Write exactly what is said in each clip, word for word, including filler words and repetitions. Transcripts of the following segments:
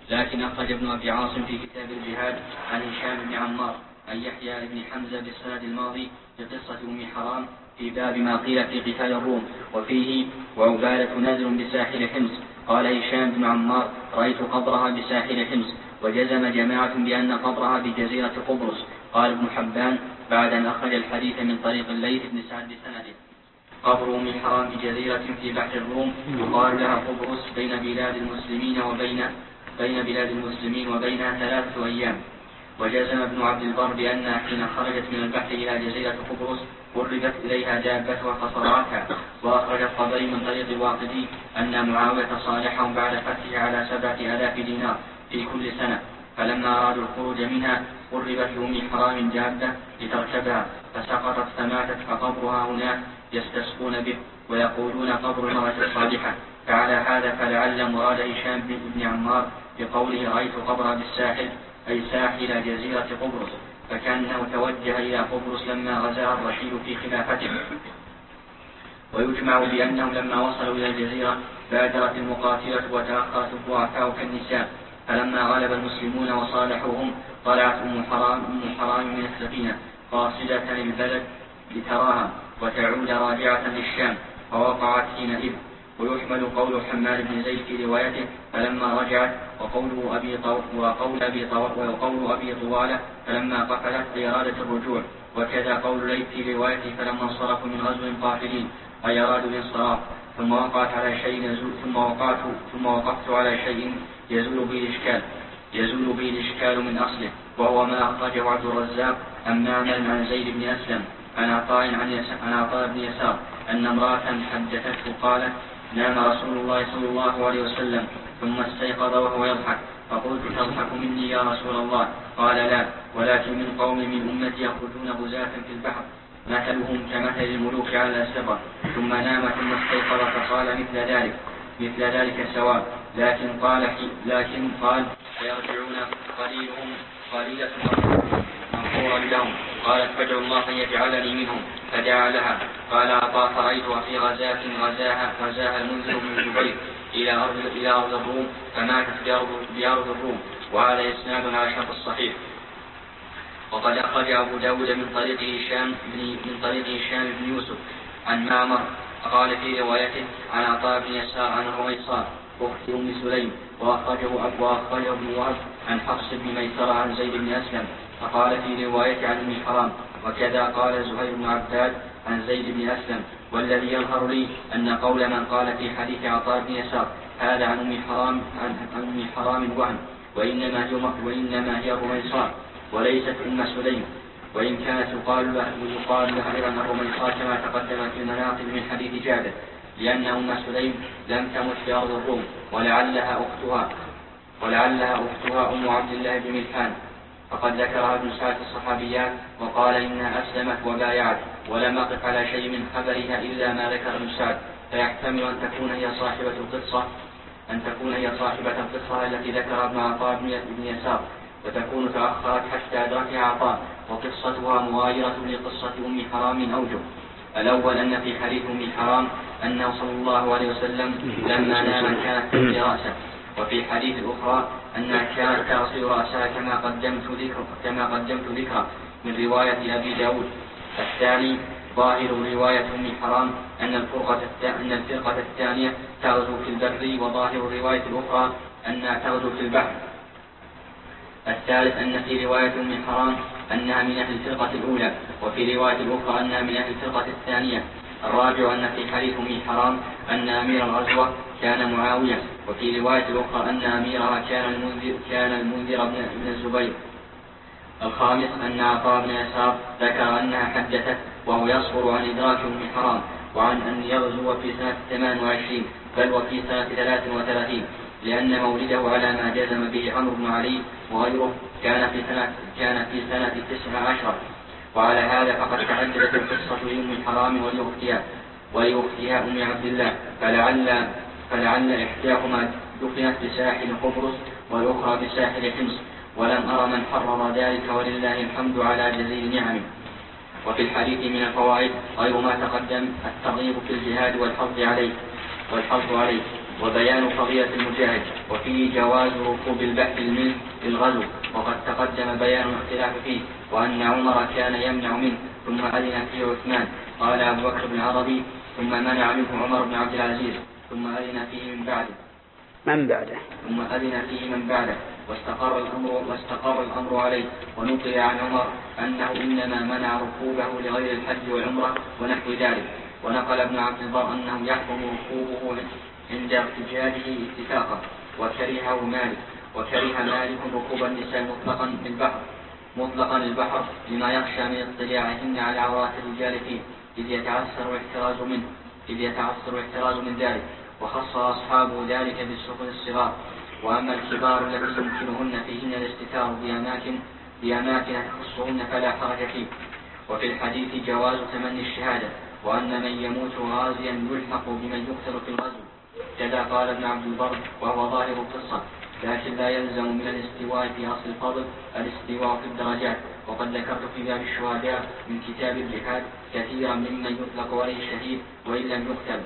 لكن أخرج ابن أبي عاصم في كتاب الجهاد عن هشام بن عمار عن يحيى بن حمزة بالسند الماضي بقصة أم حرام في باب ما قيل في قتال الروم، وفيه وعبادة نازل بساحل حمص. قال هشام بن عمار: رأيت قبرها بساحل حمص. وجزم جماعة بأن قبرها بجزيرة قبرص. قال ابن حبان بعد أن أخرج الحديث من طريق الليث بن سعد بسنده: قبر أم حرام بجزيرة في بحر الروم يقال لها قبرص بين بلاد المسلمين وبين بين بلاد المسلمين وبينها ثلاثة أيام. وجزم ابن عبد البر بأنها حين خرجت من البحر إلى جزيرة قبرص قربت إليها دابتها فصرعتها. وأخرج الطبري من طريق الواقدي أن معاوية صالحهم بعد فتحها على سبعة آلاف دينار في كل سنة، فلما أرادوا الخروج منها قربت لأم حرام دابة لتركبها فسقطت فماتت، فقبرها هناك يستسقون به ويقولون قبر المرأة الصالحة. فعلى هذا فلعل مراد هشام بن عمار بقوله رأيت قبرها بالساحل أي ساحل جزيرة قبرص، فكأنه توجه إلى قبرص لما غزاها الرشيد في خلافته. ويجمع بأنهم لما وصلوا إلى الجزيرة بادرت المقاتلة وتأخرت الضعفاء كالنساء، فلما غلب المسلمون وصالحوهم طلعت أم حرام, أم حرام من السفينة قاصدة للبلد لتراها وتعود راجعة للشام، فوقعت حينئذ. ويحمل قول حماد بن زيد في روايته فلما رجعت، وقول أبي طو... وقول أبي طو... وقول أبي طوالة فلما قفلت أي أرادت الرجوع. وكذا قول ليث في روايته فلما انصرفوا من غزو قافلين أي أرادوا الانصراف. ثم وقعت على شيء يزول ثم وقعت ثم وقفت على شيء يزول به الإشكال يزول به الإشكال من أصله، وهو ما أخرجه عبد الرزاق عن معمر عن زيد بن أسلم عن عطاء عن عطاء بن يسار أن امرأة حدثته قالت: نام رسول الله صلى الله عليه وسلم ثم استيقظ وهو يضحك، فقلت: تضحك مني يا رسول الله؟ قال: لا، ولكن من قوم من أمتي يخرجون غزاة في البحر مثلهم كمثل الملوك على الأسرة، ثم نام ثم استيقظ فقال مثل ذلك مثل ذلك سواء، لكن قال لكن قال فيرجعون قليلهم قليلة مغفورا لهم. قالت: فادعوا الله أن يجعلني منهم، فدعا لها. قال عطاء: فرأيتها في غزاة غزاها غزاها المنذر بن الزبير إلى أرض إلى أرض الروم فماتت بأرض الروم. وهذا إسناد على شرط الصحيح. وقد أخرج أبو داود من طريق هشام بن من طريق هشام بن يوسف عن معمر قال في روايته عن عطاء بن يسار عن رويصار أخت أم سليم، وأخرجه أبو أخرجه ابن وهب عن حفص بن ميسرة عن زيد بن أسلم فقال في رواية عن أم حرام. وكذا قال زهير بن عباد عن زيد بن أسلم. والذي يظهر لي أن قول من قال في حديث عطاء بن يسار هذا عن أم حرام عن أم حرام وهم، وإنما هي وإنما هي الرميصاء وليست أم سليم، وإن كانت يقال لها ويقال لها أيضا الرميصاء كما تقدم في المناقب من حديث جابر، لأن أم سليم لم تمت في أرض الروم، ولعلها أختها ولعلها أختها أم عبد الله بن ملحان، فقد ذكرها ابن سعد الصحابيات وقال إنها أسلمت وبايعت، ولم أقف على شيء من خبرها إلا ما ذكر ابن سعد، فيحتمل أن تكون هي صاحبة القصة أن تكون هي صاحبة القصة التي ذكر ابن عطاء بن يسار، وتكون تأخرت حتى أدركها عطاء، وقصتها مغايرة لقصة أم حرام أوجه. الأول أن في حديث أم حرام أنه صلى الله عليه وسلم لما نام كانت تغطي رأسه، وفي حديث الأخرى أنها كانت تغسل رأسها كما قدمت ذكر كما قدمت ذكر من رواية أبي داود. الثاني ظاهر رواية أم حرام أن الفرقة أن الفرقة الثانية تغزو في البر، وظاهر الرواية الأخرى أنها تغزو في البحر. الثالث أن في رواية أم حرام أنها من أهل الفرقة الأولى، وفي رواية الأخرى أنها من أهل الفرقة الثانية. الرابع أن في حديث أم حرام أن أمير الغزوة كان معاوية، وفي رواية الأخرى أن أميرها كان المنذر كان المنذر بن الزبير. الخامس أن عطاء بن يسار ذكر أنها حدثت وهو يصبر عن إدراك أم حرام وعن أن يغزو في سنة ثمان وعشرين بل وفي سنة ثلاث وثلاثين، لأن مولده على ما جزم به عمرو بن علي وغيره كان في سنة كان في سنة تسع عشر. وعلى هذا فقد تعددت القصة لأم حرام ولأختها ولأختها أم عبد الله، فلعل فلعل إحداهما دفنت بساحل قبرص والأخرى بساحل حمص، ولم أرى من حرر ذلك ولله الحمد على جزيل نعمه. وفي الحديث من الفوائد غير ما تقدم الترغيب في الجهاد والحظ عليه والحظ عليه وبيان فضيلة المجاهد. وفيه جواز ركوب البحر الملك في الغزو، وقد تقدم بيان الاختلاف فيه، وأن عمر كان يمنع منه ثم أذن فيه عثمان. قال أبو بكر بن عربي: ثم منع منه عمر بن عبد العزيز، ثم أذن فيه من بعده من بعده ثم أذن فيه من بعده واستقر الأمر, واستقر الأمر عليه. ونقل عن عمر أنه إنما منع ركوبه لغير الحج والعمرة ونحو ذلك. ونقل ابن عبد البر أنه يحكم ركوبه عند ارتجاله اتفاقا، وكرهه مالك وكره مالك ركوب النساء مطلقا البحر مطلقا البحر لما يخشى من اطلاعهن على عورات الرجال فيه، إذ يتعسر الاحتراز منه إذ يتعسر الاحتراز من ذلك. وخص أصحابه ذلك بالسفن الصغار. وأما الكبار التي يمكنهن فيهن الاستتار بأماكن بأماكن تخصهن فلا حرج فيه. وفي الحديث جواز تمني الشهادة، وأن من يموت غازيا يلحق بمن يقتل في الغزو، كذا قال ابن عبد البر، وهو ظاهر القصة، لكن لا يلزم من الاستواء في أصل الفضل الاستواء في الدرجات. وقد ذكرت في باب الشهداء من كتاب الجهاد كثيرا ممن يطلق عليه الشهيد وإن لم يقتل.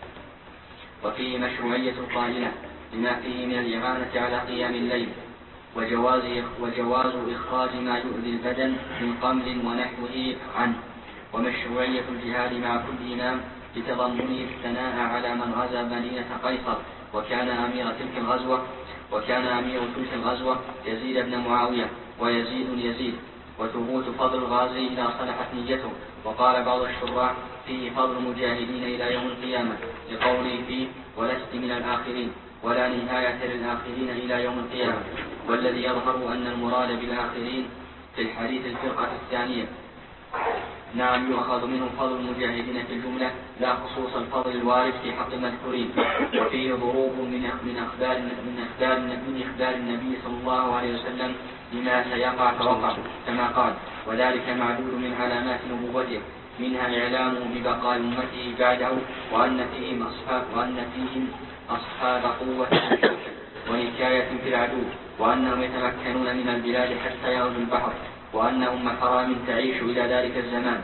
وفيه مشروعية القائلة لما فيه من الإعانة على قيام الليل، وجواز, وجواز إخراج ما يؤذي البدن من قمل ونحوه عنه، ومشروعية الجهاد مع كل إمام بتضمنه الثناء على من غزا مدينة قيصر، وكان أمير تلك الغزوة وكان أمير تلك الغزوة يزيد بن معاوية، ويزيد يزيد، وثبوت فضل الغازي إذا صلحت نيته. وقال بعض الشراح فيه فضل المجاهدين إلى يوم القيامة، لقوله فيه: ولست من الآخرين، ولا نهاية للآخرين إلى يوم القيامة. والذي يظهر أن المراد بالآخرين في الحديث الفرقة الثانية، نعم، يؤخذ منه فضل المجاهدين في الجملة لا خصوص الفضل الوارد في حق المذكورين. وفيه ضروب من من أخبار من أخبار من أخبار النبي صلى الله عليه وسلم بما سيقع فوقع، كما قال: وذلك معدود من علامات نبوته، منها إعلامه ببقاء أمته بعده، وأن فيهم أصحاب وأن فيهم أصحاب قوة ونكاية في العدو، وأنهم يتمكنون من البلاد حتى يغزوا البحر، وأنهم حرام تعيش إلى ذلك الزمان،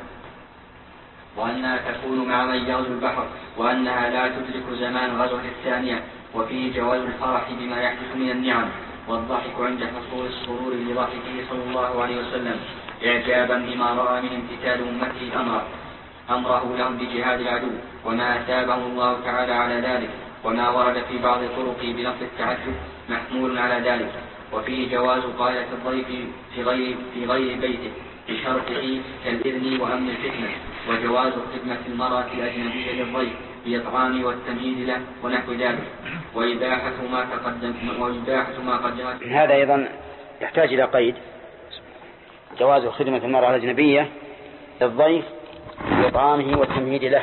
وأنها تكون مع من يغزو البحر، وأنها لا تدرك زمان غزوة الثانية. وفيه جواز الفرح بما يحدث من النعم، والضحك عند حصول السرور لضحكه صلى الله عليه وسلم، إعجابا بما رأى من امتثال أمته أمره أمره لهم بجهاد العدو، وما أثابه الله تعالى على ذلك. وما ورد في بعض طرقه بلفظ التعجب محمول على ذلك. وفيه جواز قائلة الضيف في غير, في غير بيته بشرطه كالإذن وأمن الفتنة، وجواز خدمة المرأة الأجنبية للضيف بإطعام والتمهيد له ونحو ذلك، وإباحة ما تقدم وإباحة ما قدمت. هذا أيضا يحتاج إلى قيد: جواز خدمة المرأة الأجنبية للضيف بإطعامه والتمهيد له.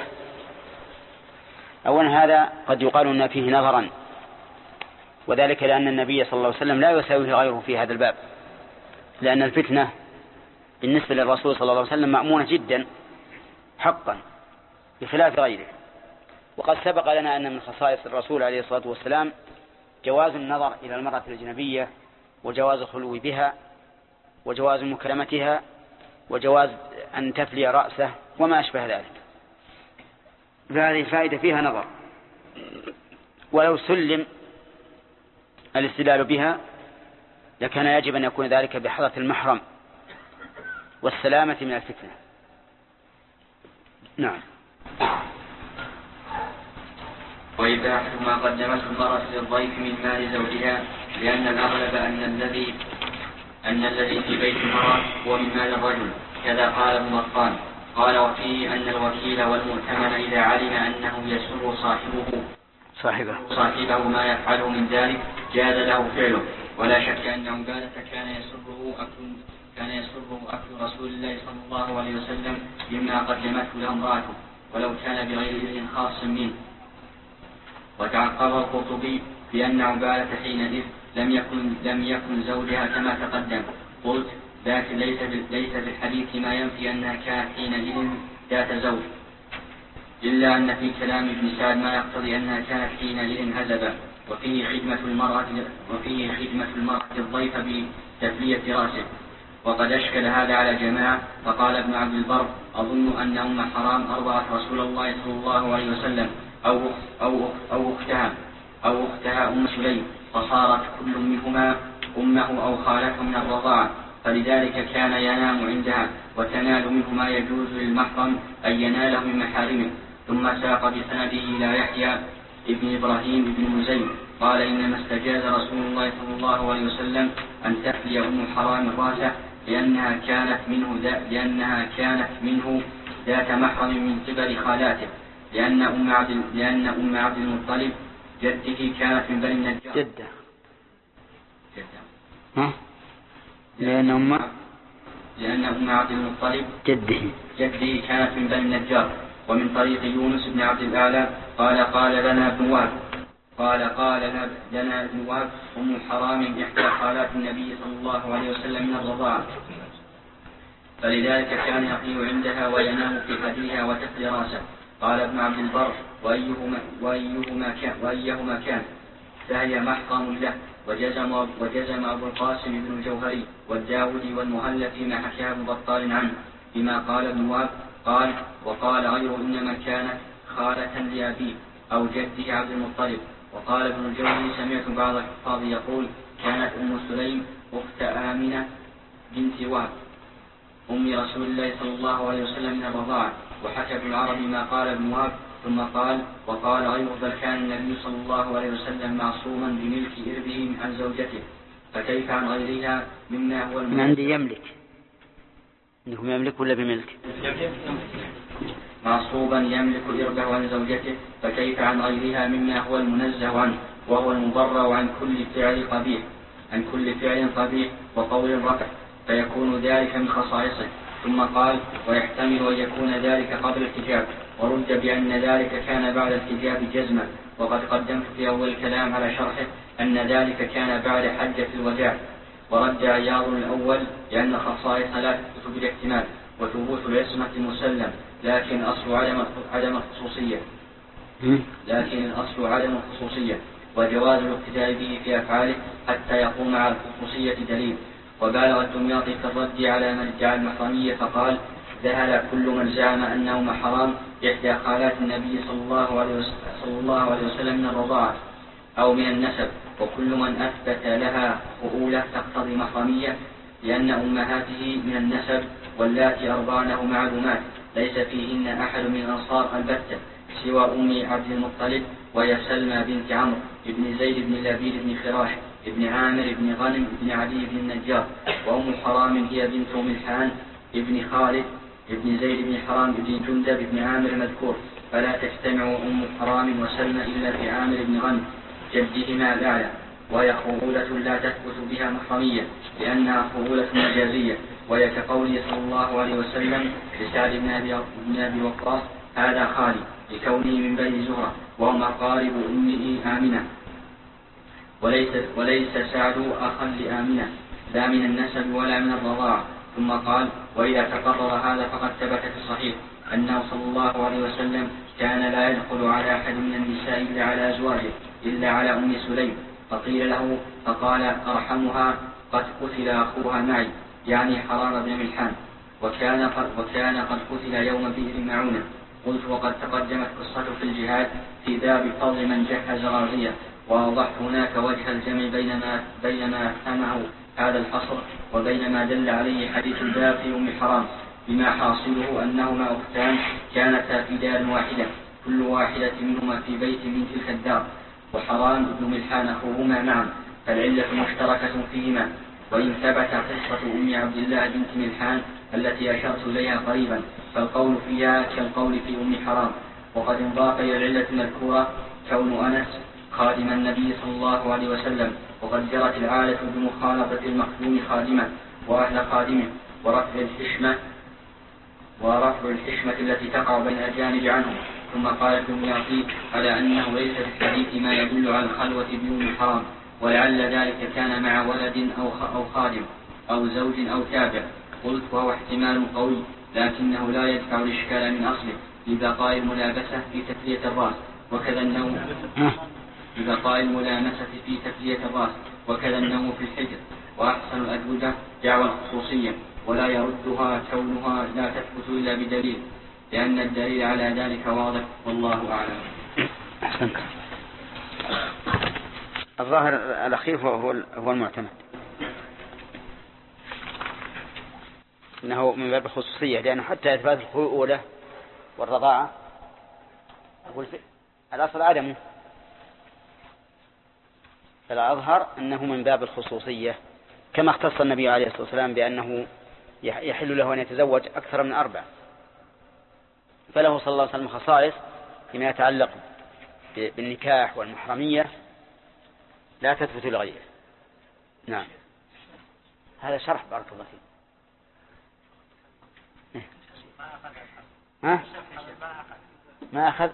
أولا هذا قد يقال أن فيه نظرا، وذلك لأن النبي صلى الله عليه وسلم لا يساويه غيره في هذا الباب، لأن الفتنة بالنسبة للرسول صلى الله عليه وسلم مأمونة جدا حقا بخلاف غيره. وقد سبق لنا أن من خصائص الرسول عليه الصلاة والسلام جواز النظر إلى المرأة الأجنبية، وجواز الخلو بها، وجواز مكرمتها، وجواز أن تفلي رأسه وما أشبه ذلك. فهذه الفائدة فيها نظر، ولو سلم الاستدلال بها لكان يجب أن يكون ذلك بحضرة المحرم والسلامة من الفتنة. نعم. وإباحة ما قدمته المرأة للضيف من مال زوجها، لأن الأغلب أن الذي أن الذي في بيت المرأة هو من مال الرجل، كذا قال ابن بطال. قال: وفيه أن الوكيل والمؤتمن إذا علم أنه يسر صاحبه صاحبه صاحبه ما يفعله من ذلك جاز له فعله. ولا شك أن عبادة كان يسره أكل كان يسره أكل رسول الله صلى الله عليه وسلم مما قدمته له امرأته، ولو كان بغير إذن خاص منه. وتعقب القرطبي بأن عبادة حينئذ لم يكن لم يكن زوجها كما تقدم. قلت: لكن ليس ليس في الحديث ما ينفي أنها كانت حينئذ ذات زوج، إلا أن في كلام ابن سعد ما يقتضي أنها كانت حينئذ هزبا. وفيه خدمة المرأة وفيه خدمة المرأة الضيف بتفلية رأسه. وقد أشكل هذا على جماعة، فقال ابن عبد البر: أظن أن أم حرام أرضعت رسول الله صلى الله عليه وسلم أو أو أو أختها أو أختها أم سليم، فصارت كل منهما أمه أو خالته من الرضاعة، فلذلك كان ينام عندها وتنال منه ما يجوز للمحرم أن يناله من محارمه. ثم ساق بسنده إلى يحيى ابن إبراهيم بن مزين قال إنما استجاز رسول الله صلى الله عليه وسلم أن تحلي أم حرام راسه لأنها كانت منه لأنها كانت منه ذات محرم من قبل خالاته، لأن أم عبد لأن أم عبد المطلب جده كانت من بني النجار. جدة. جدة. ها؟ لأن أم لأن أم عبد المطلب جده جده كانت من بني النجار. ومن طريق يونس بن عبد الأعلى قال قال لنا ابن وهب قال قال لنا ابن وهب أم حرام إحدى خالات النبي صلى الله عليه وسلم من الرضاعة، فلذلك كان يقيم عندها وينام في حديها وتفلي راسه. قال ابن عبد البر وأيهما, وأيهما, كان وأيهما كان فهي محرم له. وجزم, وجزم أبو القاسم بن الجوهري والداودي والمهلب فيما حكاه ابن بطال عنه بما قال ابن وهب. قال وقال غيره إنما كانت خالة لأبيه أو جده عبد المطلب. وقال ابن الجوزي سمعت بعض الحفاظ يقول كانت أم سليم أخت آمنة بنت وهب أم رسول الله صلى الله عليه وسلم من الرضاعة. وحكى ابن العربي ما قال ابن وهب ثم قال وقال غيره بل كان النبي صلى الله عليه وسلم معصوما بملك إربه عن زوجته، فكيف عن غيرها مما هو من عندي يملك إنكم يملك ولا بملك معصوبا يملك إربه عن زوجته، فكيف عن غيرها مما هو المنزه عنه وهو المبرأ عن كل فعل قبيح عن كل فعل قبيح وقول رفع، فيكون ذلك من خصائصه. ثم قال ويحتمل أن يكون ذلك قبل الحجاب، ورد بأن ذلك كان بعد الحجاب جزما. وقد قدمت في أول الكلام على شرحه أن ذلك كان بعد حجة الوداع. ورد عياض الأول لأن الخصائص لا تثبت بالاحتمال وثبوت العصمة مسلم، لكن أصل عدم عدم الخصوصية لكن الأصل عدم الخصوصية وجواز الاقتداء به في أفعاله حتى يقوم على الخصوصية دليل. وبالغ الدمياطي في الرد على من ادعى المحرمية فقال ذهل كل من زعم أنهما حرام إحدى خالات النبي صلى الله عليه وسلم, صلى الله عليه وسلم من الرضاعة أو من النسب، وكل من أثبت لها فؤولة تقتضي محرمية، لأن أمهاته من النسب واللاتي أرضعنه معلومات ليس فيهن أحد من الأنصار البتة سوى أم عبد المطلب وهي سلمى بنت عمرو بن زيد بن لبيد بن خراش ابن عامر بن غنم بن علي بن النجار. وأم حرام هي بنت ملحان ابن خالد ابن زيد بن حرام بن جندب بن عامر المذكور، فلا تجتمع أم حرام وسلمى إلا في عامر بن غنم جدهما الأعلى، وهي خؤولة لا تثبت بها محرمية لأنها خؤولة مجازية، وهي كقوله صلى الله عليه وسلم لسعد بن أبي وقاص هذا خالي لكونه من بني زهرة وهم أقارب أمه آمنة، وليس, وليس سعد أخا لآمنة لا من النسب ولا من الرضاعة. ثم قال وإذا تقرر هذا فقد ثبت في الصحيح أنه صلى الله عليه وسلم كان لا يدخل على أحد من النساء إلا على أزواجه إلا على أم سليم، فقيل له فقال أرحمها قد قتل أخوها معي يعني حرام بن ملحان، وكان قد, وكان قد قتل يوم بئر معونة. قلت وقد تقدمت قصته في الجهاد في باب فضل من جهز غازية، وأوضحت هناك وجه الجمع بينما بينما أفهمه هذا الحصر وبينما دل عليه حديث الباب في أم حرام، بما حاصله أنهما أختان كانتا في دار واحدة كل واحدة منهما في بيت من تلك الدار، وحرام بن ملحان أخوهما معا، فالعلة مشتركة فيهما. وإن ثبت قصة أم عبد الله بنت ملحان التي أشرت إليها قريبا فالقول فيها كالقول في أم حرام. وقد انضاف إلى العلة المذكورة كون أنس خادم النبي صلى الله عليه وسلم، وقد جرت العادة بمخالطة المخدوم خادمه وأهل خادمه ورفع الحشمة ورفع الحشمة التي تقع بين الأجانب عنهم. ثم قال الدمياطي على أنه ليس في الحديث ما يدل على الخلوة بأم حرام، ولعل ذلك كان مع ولد أو خادم أو زوج أو تابع. قلت وهو احتمال قوي لكنه لا يدفع الإشكال من أصله لبقاء الملابسة في تفلية الرأس وكذا النوم ببقاء الملامسة في تفلية الرأس وكذا النوم في الحجر. وأحسن الأجوبة دعوى الخصوصية ولا يردها كونها لا تثبت إلا بدليل، لأن الدليل على ذلك واضح والله أعلم. الظاهر الأخير هو هو المعتمد، إنه من باب الخصوصية، لأنه حتى إثبات الخؤولة والرضاعة الأصل عدمه، فالأظهر أنه من باب الخصوصية، كما اختص النبي عليه الصلاة والسلام بأنه يحل له أن يتزوج أكثر من أربع، فله صلى الله عليه وسلم خصائص فيما يتعلق بالنكاح والمحرمية لا تثبت لغيره. نعم، هذا شرح بارك الله فيك. ها؟ ما أخذ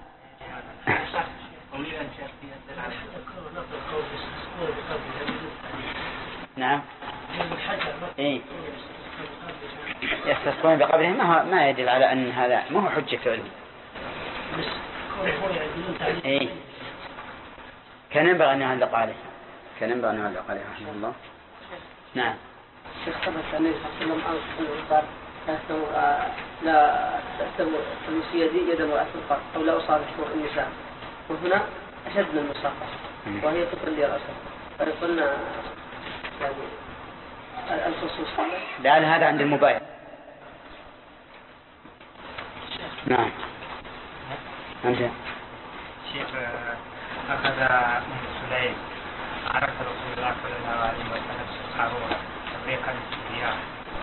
نعم إيه يستسقون بقبره، ما ما يدل على أن هذا ما هو حجة فعله. إيه كان ينبغي أن يعلق عليه، كان ينبغي أن يعلق عليه رحمه الله. نعم. الشيخ ثبت النبي صلى الله عليه وسلم قال لا تستوي تمس يدي يد امرأة القرب أو لا أصابح النساء، وهنا أشد من المصافحة وهي فطر لي رأسها، فقلنا يعني الخصوصية لعل هذا عند المبايع. نعم. أنت شيخ أخذ من سليم عرف رسول الله صلى الله عليه وسلم سخروا تبريقا للسبيان،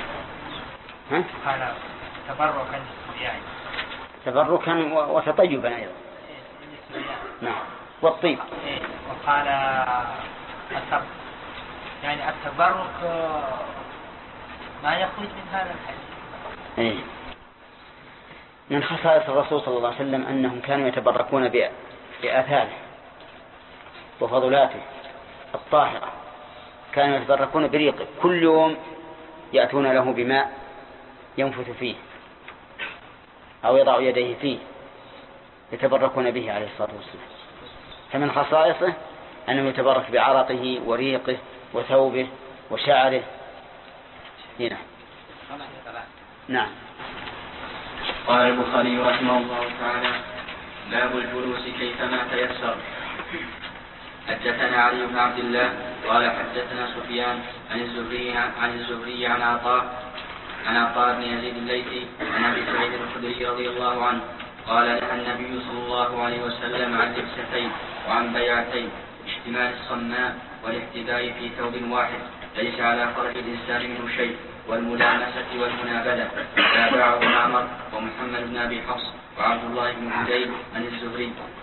قال تبركا للسبيان، تبركا وتطيبا أيضا. نعم والطيب. وقال التبرك يعني التبرك ما يخرج من هذا الحديث. من خصائص الرسول صلى الله عليه وسلم أنهم كانوا يتبركون بآثاره وفضلاته الطاهرة، كانوا يتبركون بريقه، كل يوم يأتون له بماء ينفث فيه أو يضع يديه فيه يتبركون به عليه الصلاة والسلام. فمن خصائصه أنه يتبرك بعرقه وريقه وثوبه وشعره. هنا نعم. قال البخاري رحمه الله تعالى: باب الجلوس كيفما تيسر. حدثنا علي بن عبد الله قال حدثنا سفيان عن الزهري عن الزهري عن عطاء عن عطاء بن يزيد الليثي عن ابي سعيد الخدري رضي الله عنه قال: نهى النبي صلى الله عليه وسلم عن لبستين وعن بيعتين، اشتمال الصماء والاحتباء في ثوب واحد، ليس على فرج الإنسان منه شيء، والملامسة والمنابذة. تابعه معمر ومحمد بن أبي حفص وعبد الله بن هديل عن الزهري